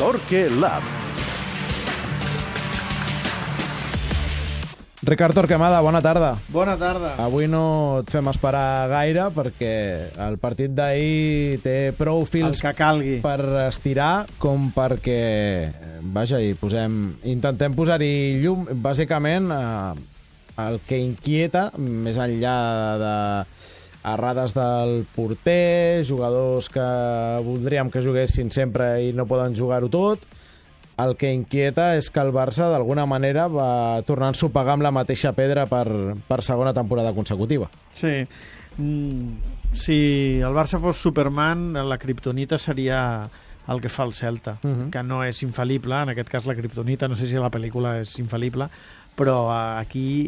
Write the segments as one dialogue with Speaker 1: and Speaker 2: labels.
Speaker 1: Torque Lab.
Speaker 2: Ricard Torquemada, bona tarda.
Speaker 3: Bona tarda.
Speaker 2: Avui no et fem esperar gaire perquè el partit d'ahir té prou fils
Speaker 3: el que calgui
Speaker 2: per estirar com perquè intentem posar-hi llum. Bàsicament, el que inquieta, més enllà de errades del porter, jugadors que voldríem que juguessin sempre i no poden jugar-ho tot, el que inquieta és que el Barça d'alguna manera va tornar a ensopegar amb la mateixa pedra per segona temporada consecutiva.
Speaker 3: Sí. Si el Barça fos Superman, la kriptonita seria el que fa el Celta, que no és infal·lible. En aquest cas la kriptonita, no sé si la pel·lícula és infal·lible, però aquí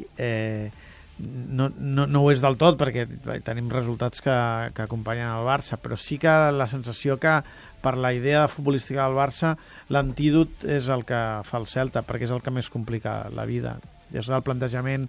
Speaker 3: no ho és del tot, perquè tenim resultats que acompanyen el Barça, però sí que la sensació que per la idea futbolística del Barça l'antídot és el que fa el Celta, perquè és el que més complica la vida. És el plantejament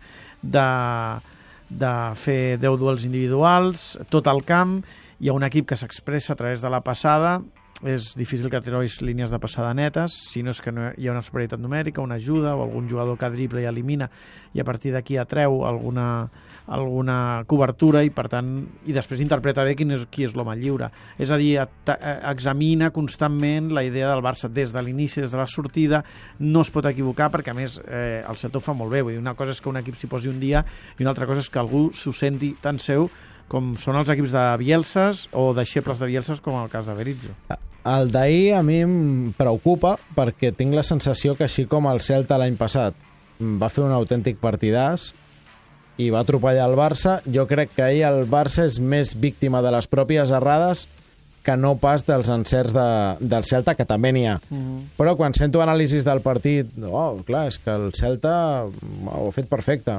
Speaker 3: de fer 10 duels individuals, tot el camp. Hi ha un equip que s'expressa a través de la passada. És difícil que trobis línies de passada netes, si no és que no hi ha una superioritat numèrica, una ajuda o algun jugador que dribla i elimina i a partir d'aquí atreu alguna cobertura i per tant i després interpreta bé qui és l'home lliure. És a dir, examina constantment la idea del Barça des de l'inici, des de la sortida, no es pot equivocar perquè a més el Celta ho fa molt bé. Vull dir, una cosa és que un equip s'hi posi un dia i una altra cosa és que algú s'ho senti tan seu com són els equips de Bielses o deixebles de Bielses, com el cas de Berizzo.
Speaker 2: El d'ahir a mi em preocupa perquè tinc la sensació que així com el Celta l'any passat va fer un autèntic partidàs i va atropellar el Barça, jo crec que ahir el Barça és més víctima de les pròpies errades que no pas dels encerts del Celta, que també n'hi ha. Però quan sento anàlisis del partit, clar, és que el Celta ho ha fet perfecte.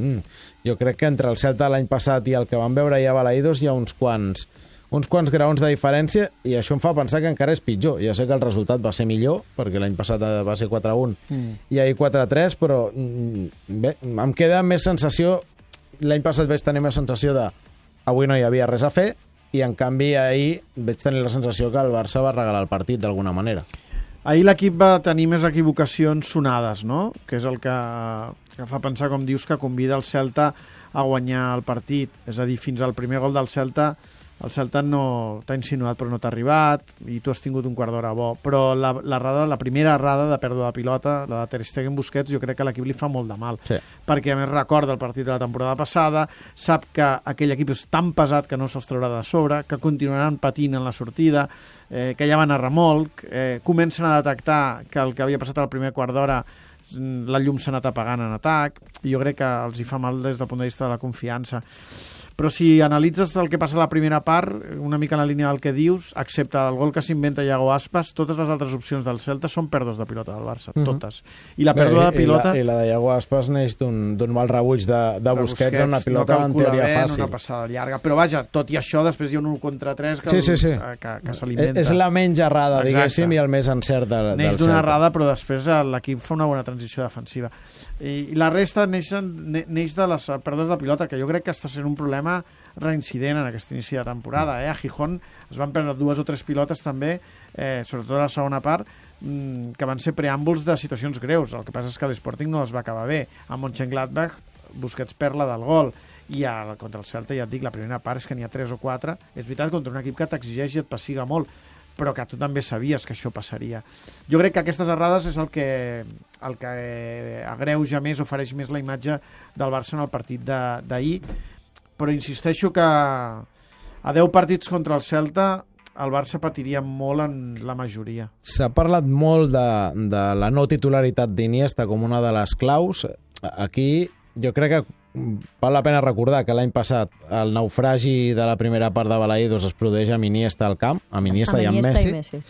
Speaker 2: Jo crec que entre el Celta l'any passat i el que vam veure ahir a Balaïdos hi ha uns quants graons de diferència i això em fa pensar que encara és pitjor. Ja sé que el resultat va ser millor, perquè l'any passat va ser 4-1 i ahir 4-3, però bé, em queda més sensació... L'any passat vaig tenir més sensació de avui no hi havia res a fer, i en canvi ahir vaig tenir la sensació que el Barça va regalar el partit d'alguna manera.
Speaker 3: Ahir l'equip va tenir més equivocacions sonades, no? Que és el que fa pensar, com dius, que convida el Celta a guanyar el partit. És a dir, fins al primer gol del Celta, el Celta no t'ha insinuat però no t'ha arribat i tu has tingut un quart d'hora bo. Però la primera errada de pèrdua de pilota, la de Ter Stegen Busquets, jo crec que a l'equip li fa molt de mal. Sí. Perquè a més recorda el partit de la temporada passada, sap que aquell equip és tan pesat que no se'ls traurà de sobre, que continuaran patint en la sortida, que ja van a remolc, comencen a detectar que el que havia passat al primer quart d'hora la llum s'ha anat apagant en atac i jo crec que els hi fa mal des del punt de vista de la confiança. Però si analitzes el que passa a la primera part, una mica en la línia del que dius, excepte el gol que s'inventa Iago Aspas, totes les altres opcions del Celta són pèrdues de pilota del Barça, totes. I la pèrdua de pilota...
Speaker 2: I la de Iago Aspas neix d'un mal rebuig de Busquets en una pilota en teoria fàcil.
Speaker 3: Una passada llarga. Però vaja, tot i això, després hi ha un 1 contra 3 que s'alimenta.
Speaker 2: És la menys errada, diguéssim, i el més encert del Celta.
Speaker 3: Neix d'una errada, però després l'equip fa una bona transició defensiva. I la resta neix de les pèrdues de pilota, que jo crec que està sent un problema reincident en aquest inici de temporada. A Gijón es van perdre 2 o 3 pilotes també, sobretot a la segona part, que van ser preàmbuls de situacions greus. El que passa és que l'Sporting no les va acabar bé. A Mönchengladbach, Busquets perla del gol, i contra el Celta, ja et dic, la primera part és que n'hi ha 3 o 4. És veritat, contra un equip que t'exigeix i et pessiga molt, però que tu també sabies que això passaria. Jo crec que aquestes errades és el que agreuja més, ofereix més la imatge del Barça en el partit d'ahir, però insisteixo que a 10 partits contra el Celta el Barça patiria molt en la majoria.
Speaker 2: S'ha parlat molt de la no titularitat d'Iniesta com una de les claus. Aquí jo crec que val la pena recordar que l'any passat el naufragi de la primera part de Balaïdos es produeix amb Iniesta al camp, amb Iniesta i amb Messi.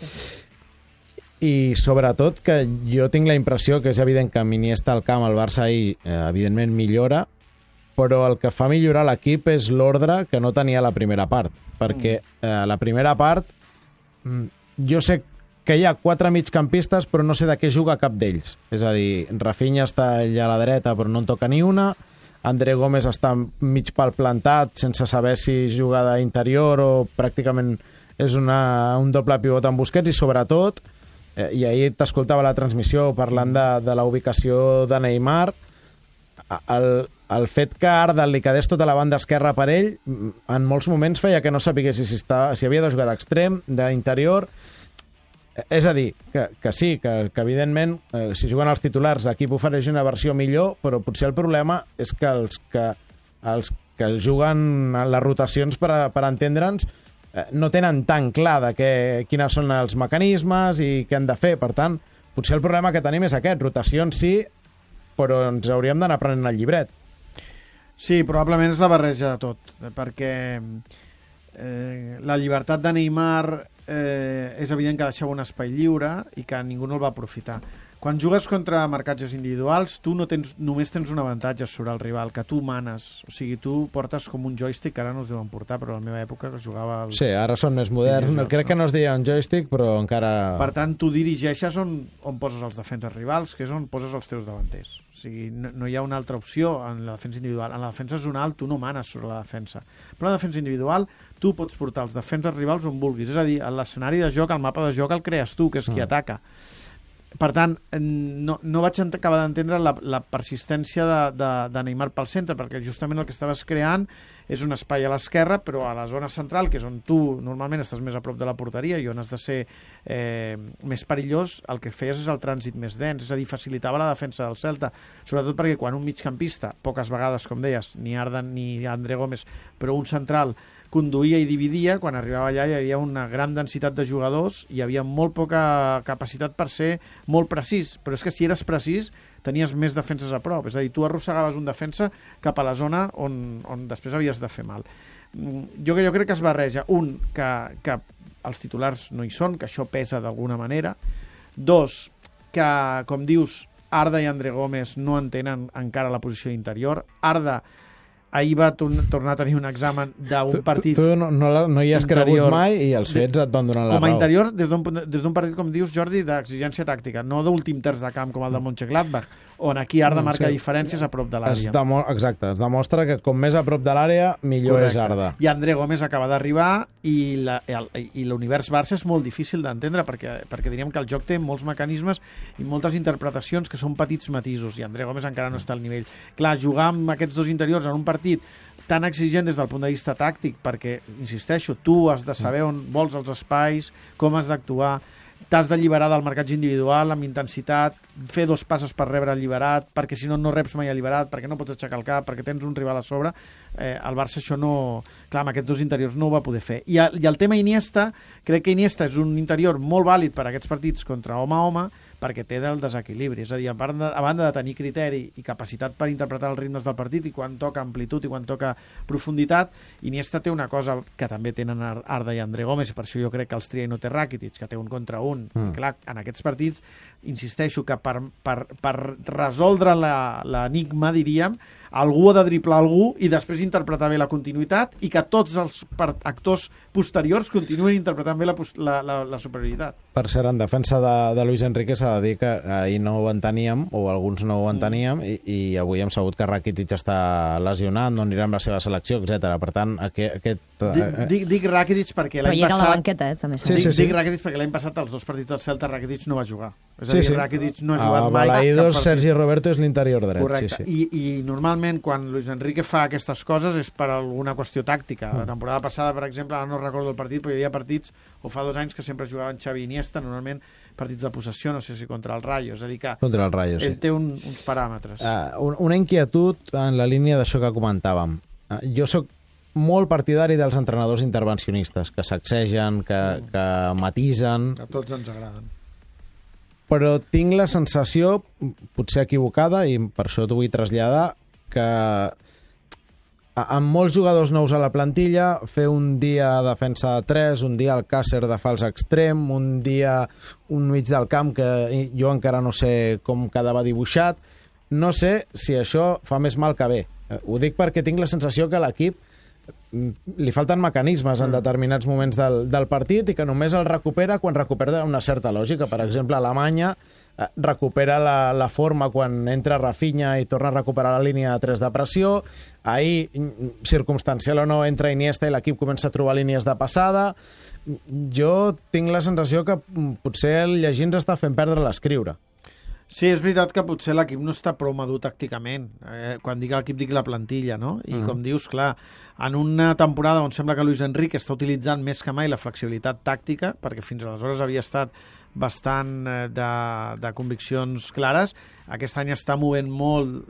Speaker 2: I sobretot que jo tinc la impressió que és evident que amb Iniesta al camp el Barça ahir evidentment millora, però el que fa millorar l'equip és l'ordre que no tenia la primera part, perquè la primera part jo sé que hi ha 4 migcampistes però no sé de què juga cap d'ells, és a dir, Rafinha està allà a la dreta però no en toca ni una, André Gómez està mig pal plantat sense saber si juga d'interior o pràcticament és un doble pivot amb Busquets, i sobretot I ahir t'escoltava la transmissió parlant de la ubicació de Neymar. El fet que Arda li quedés tota la banda esquerra per ell, en molts moments feia que no sapigués si havia de jugar d'extrem, d'interior. És a dir, que sí, que evidentment, si juguen els titulars, l'equip ofereix una versió millor, però potser el problema és que els que juguen les rotacions, per entendre'ns, no tenen tan clar quines són els mecanismes i què han de fer. Per tant, potser el problema que tenim és aquest. Rotacions sí, però ens hauríem d'anar aprenent el llibret.
Speaker 3: Sí, probablement és la barreja de tot, perquè la llibertat de Neymar és evident que deixava un espai lliure i que ningú no el va aprofitar. Quan jugues contra marcatges individuals, tu només tens un avantatge sobre el rival, que tu manes. O sigui, tu portes com un joystick, que ara no es deuen portar, però a la meva època que jugava...
Speaker 2: Sí, ara són més moderns. Crec que no es deia un joystick, però encara...
Speaker 3: Per tant, tu dirigeixes on poses els defenses rivals, que és on poses els teus davanters. O sigui, no hi ha una altra opció en la defensa individual. En la defensa zonal tu no manes sobre la defensa. Però en la defensa individual tu pots portar els defenses rivals on vulguis. És a dir, l'escenari de joc, el mapa de joc el crees tu, que és qui ataca. Per tant, no vaig acabar d'entendre la persistència de Neymar pel centre, perquè justament el que estaves creant és un espai a l'esquerra, però a la zona central, que és on tu normalment estàs més a prop de la porteria i on has de ser més perillós, el que feies és el trànsit més dens, és a dir, facilitava la defensa del Celta, sobretot perquè quan un migcampista, poques vegades, com deies, ni Arda ni André Gómez, però un central conduïa i dividia, quan arribava allà hi havia una gran densitat de jugadors i hi havia molt poca capacitat per ser molt precís, però és que si eres precís tenies més defenses a prop, és a dir, tu arrossegaves un defensa cap a la zona on després havies de fer mal. Jo crec que es barreja, que els titulars no hi són, que això pesa d'alguna manera, dos, que, com dius, Arda i André Gómez no entenen encara la posició d'interior. Arda ahir va tornar a tenir un examen d'un partit...
Speaker 2: Tu no hi has cregut mai i els fets et van donar la raó.
Speaker 3: Com a interior, des d'un partit, com dius, Jordi, d'exigència tàctica, no d'últim terç de camp com el del Mönchengladbach, on aquí Arda marca diferències a prop de l'àrea.
Speaker 2: Exacte, es demostra que com més a prop de l'àrea, millor és Arda.
Speaker 3: I André Gómez acaba d'arribar i l'univers Barça és molt difícil d'entendre perquè diríem que el joc té molts mecanismes i moltes interpretacions que són petits matisos i André Gómez encara no està al nivell. Clar, jugar amb aquests dos interiors en un partit tan exigent des del punt de vista tàctic, perquè, insisteixo, tu has de saber on vols els espais, com has d'actuar, t'has d'alliberar del marcatge individual amb intensitat, fer dos passes per rebre alliberat, perquè si no, no reps mai alliberat, perquè no pots aixecar el cap, perquè tens un rival a sobre. El Barça això no... Clar, amb aquests dos interiors no ho va poder fer. I el tema Iniesta, crec que Iniesta és un interior molt vàlid per a aquests partits contra home a home, perquè té del desequilibri, és a dir, a banda de tenir criteri i capacitat per interpretar els ritmes del partit i quan toca amplitud i quan toca profunditat, Iniesta té una cosa que també tenen Arda i André Gómez, per això jo crec que els tria i no té Rakitic, que té un contra un. Clar, en aquests partits, insisteixo que per resoldre l'enigma, diríem, algú ha de driblar algú i després interpretar bé la continuïtat i que tots els actors posteriors continuen interpretant bé la superioritat.
Speaker 2: Per cert, en defensa de Luis Enrique s'ha de dir que ahir no ho enteníem, o alguns no ho enteníem, i avui hem sabut que Rakitic està lesionat, no anirà amb la seva selecció, etc. Per tant,
Speaker 3: Dic Rakitic perquè l'any passat...
Speaker 1: Però hi era la banqueta, també.
Speaker 3: Dic Rakitic perquè l'any passat els dos partits del Celta Rakitic no va jugar. És a dir, Rakitic no ha jugat mai.
Speaker 2: Balaïdos, Sergi Roberto és l'interior dret.
Speaker 3: Correcte. I normalment quan Luis Enrique fa aquestes coses és per alguna qüestió tàctica. La temporada passada, per exemple, ara no recordo el partit, però hi havia partits, o fa 2 anys, que sempre jugaven Xavi i Iniesta, normalment partits de possessió, no sé si contra el Rayo. És a dir que
Speaker 2: contra el Rayo,
Speaker 3: ell té uns paràmetres.
Speaker 2: Una inquietud en la línia d'això que comentàvem. Jo sóc molt partidari dels entrenadors intervencionistes, que sacsegen, que matisen...
Speaker 3: A tots ens agraden.
Speaker 2: Però tinc la sensació, potser equivocada, i per això t'ho vull traslladar, que amb molts jugadors nous a la plantilla, fer un dia defensa de 3, un dia Alcácer de fals extrem, un dia un mig del camp que jo encara no sé com quedava dibuixat, no sé si això fa més mal que bé. Ho dic perquè tinc la sensació que l'equip li falten mecanismes en determinats moments del partit i que només el recupera quan recupera una certa lògica. Per exemple, Alemanya recupera la forma quan entra Rafinha i torna a recuperar la línia de 3 de pressió. Ahir, circumstancial o no, entra Iniesta i l'equip comença a trobar línies de passada. Jo tinc la sensació que potser el llegir ens està fent perdre l'escriure.
Speaker 3: Sí, és veritat que potser l'equip no està prou madur tàcticament. Quan dic l'equip, dic la plantilla, no? I com dius, clar, en una temporada on sembla que Luis Enrique està utilitzant més que mai la flexibilitat tàctica, perquè fins aleshores havia estat bastant de conviccions clares, aquest any està movent molt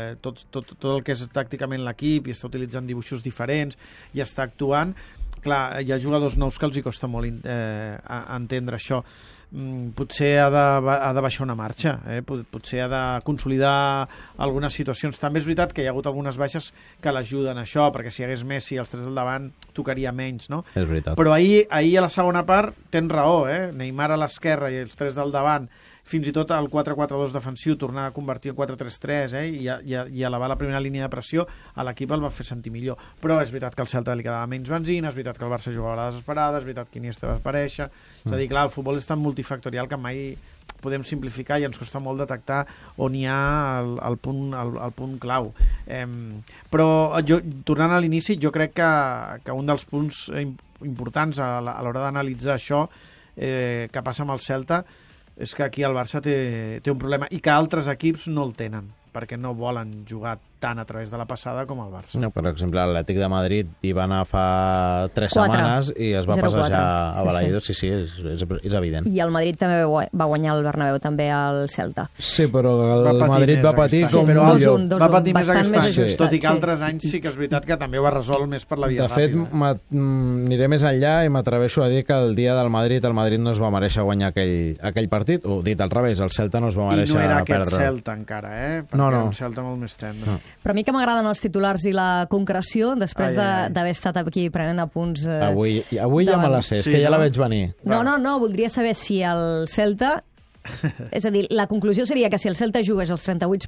Speaker 3: tot el que és tàcticament l'equip i està utilitzant dibuixos diferents i està actuant. Clar, hi ha jugadors nous que els hi costa molt entendre això. Potser ha de baixar una marxa, potser ha de consolidar algunes situacions. També és veritat que hi ha hagut algunes baixes que l'ajuden a això, perquè si hi hagués Messi els 3 del davant tocaria menys, no?
Speaker 2: És veritat.
Speaker 3: Però ahir a la segona part tens raó, Neymar a l'esquerra i els 3 del davant, fins i tot el 4-4-2 defensiu tornar a convertir en 4-3-3 i elevar la primera línia de pressió, a l'equip el va fer sentir millor. Però és veritat que al Celta li quedava menys benzina, és veritat que el Barça jugava a la desesperada, és veritat que Iniesta va aparèixer. És a dir, clar, el futbol és tan multifactorial que mai podem simplificar i ens costa molt detectar on hi ha el punt clau. Però jo, tornant a l'inici, jo crec que un dels punts importants a l'hora d'analitzar això que passa amb el Celta és que aquí el Barça té un problema i que altres equips no el tenen, perquè no volen jugar tant a través de la passada com el Barça.
Speaker 2: No, per exemple, l'Atlètic de Madrid hi va anar fa 3 setmanes i es va passejar a Balaïdos. Sí, és evident.
Speaker 1: I el Madrid també va guanyar el Bernabéu, també al Celta.
Speaker 2: Sí, però el Madrid va patir com
Speaker 3: millor. Va patir més aquest any, tot i que altres anys sí que és veritat que també ho ha resolt més per la via ràpida.
Speaker 2: De fet, aniré més enllà i m'atreveixo a dir que el dia del Madrid, el Madrid no es va mereixer guanyar aquell partit, o dit al revés, el Celta no es va mereixer perdre.
Speaker 3: I no era aquest Celta encara, perquè era un Celta molt més tendre.
Speaker 1: Però a mi que m'agraden els titulars i la concreció, després d'haver estat aquí prenent apunts...
Speaker 2: Avui ja me la sé, és que ja la veig venir.
Speaker 1: No, voldria saber si el Celta... És a dir, la conclusió seria que si el Celta jugués els 38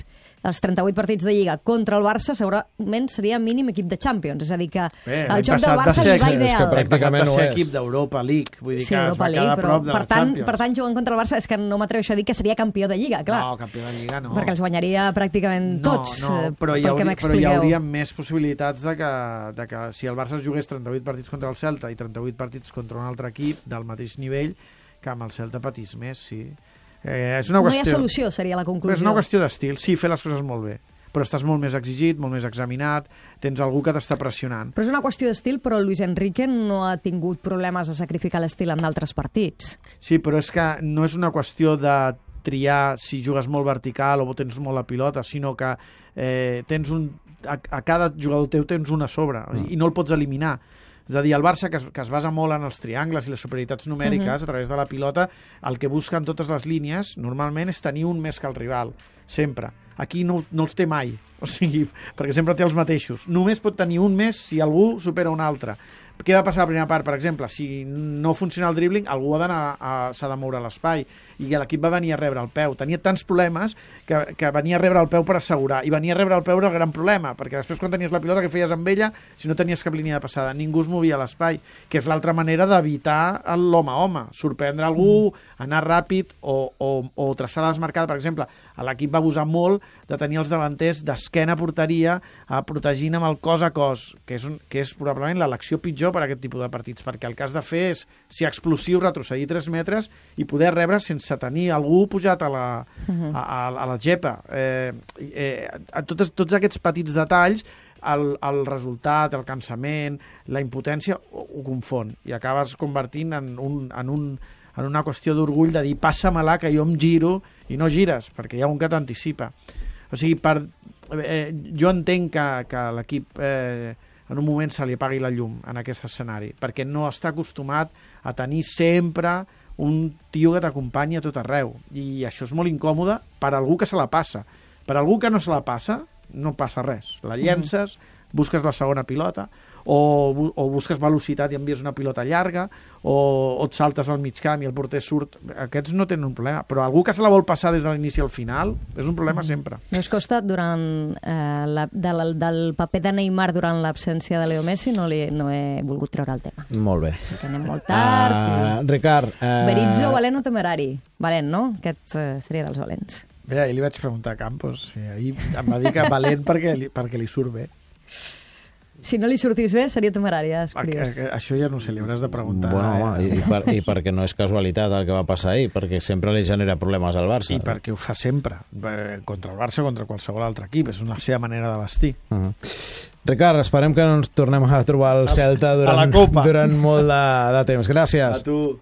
Speaker 1: partits de Lliga contra el Barça, segurament seria mínim equip de Champions. És a dir, que el joc del Barça li va ideal.
Speaker 3: Pràcticament va ser equip d'Europa League. Vull dir que es va quedar a prop de la Champions.
Speaker 1: Per tant, jugant contra el Barça és que no m'atreveixo a dir que seria campió de Lliga, clar.
Speaker 3: No, campió de Lliga no.
Speaker 1: Perquè els guanyaria pràcticament tots,
Speaker 3: però hi hauria més possibilitats de que si el Barça jugués 38 partits contra el Celta i 38 partits contra un altre equip del mateix nivell, que amb el Celta patís més, sí. És una qüestió...
Speaker 1: No hi ha solució, seria la conclusió.
Speaker 3: És una qüestió d'estil, sí, fer les coses molt bé, però estàs molt més exigit, molt més examinat, tens algú que t'està pressionant.
Speaker 1: Però és una qüestió d'estil, però Luis Enrique no ha tingut problemes de sacrificar l'estil en d'altres partits.
Speaker 3: Sí, però és que no és una qüestió de triar si jugues molt vertical o tens molt la pilota, sinó que tens a cada jugador teu tens una a sobre, i no el pots eliminar. És a dir, el Barça, que es basa molt en els triangles i les superioritats numèriques a través de la pilota, el que busca en totes les línies normalment és tenir un més que el rival, sempre. Aquí no els té mai, o sigui, perquè sempre té els mateixos. Només pot tenir un més si algú supera un altre. Què va passar a la primera part? Per exemple, si no funciona el dribbling, algú s'ha de moure l'espai, i l'equip va venir a rebre el peu. Tenia tants problemes que venia a rebre el peu per assegurar, i venia a rebre el peu era el gran problema, perquè després quan tenies la pilota, què feies amb ella si no tenies cap línia de passada? Ningú es movia a l'espai, que és l'altra manera d'evitar l'home a home, sorprendre algú, anar ràpid o traçar la desmarcada. Per exemple, l'equip va abusar molt de tenir els davanters d'esquena a porteria, protegint amb el cos a cos, que és probablement l'elecció pitjor per a aquest tipus de partits, perquè el que has de fer és ser explosiu, retrocedir 3 metres i poder rebre sense tenir algú pujat a la gepa. Tots aquests petits detalls, el resultat, el cansament, la impotència, ho confon i acabes convertint en una qüestió d'orgull de dir passa-me-la que jo em giro i no gires, perquè hi ha un que t'anticipa. O sigui, jo entenc que l'equip en un moment se li apagui la llum en aquest escenari, perquè no està acostumat a tenir sempre un tio que t'acompanyi a tot arreu, i això és molt incòmode per algú que se la passa. Per algú que no se la passa, no passa res. La llences, busques la segona pilota, o busques velocitat i envies una pilota llarga, o et saltes al mig camp i el porter surt. Aquests no tenen un problema, però algú que se la vol passar des de l'inici al final és un problema sempre.
Speaker 1: No us costa, durant del paper de Neymar durant l'absència de Leo Messi, no he volgut treure el tema.
Speaker 2: Molt bé.
Speaker 1: Perquè anem molt tard.
Speaker 2: Ricard...
Speaker 1: Berizzo, valent o temerari? Valent, no? Aquest seria dels valents.
Speaker 3: Bé, ahir li vaig preguntar a Campos, i ahir em va dir que valent perquè li surt bé.
Speaker 1: Si no li sortís bé, seria temerari, és curiós.
Speaker 3: Això ja no sé, li hauràs de preguntar.
Speaker 2: Bueno, home, i perquè no és casualitat el que va passar ahir, perquè sempre li genera problemes al Barça.
Speaker 3: I perquè ho fa sempre, contra el Barça o contra qualsevol altre equip, és una seva manera de vestir.
Speaker 2: Ricard, esperem que no ens tornem a trobar el Celta durant molt de temps. Gràcies.
Speaker 3: A tu.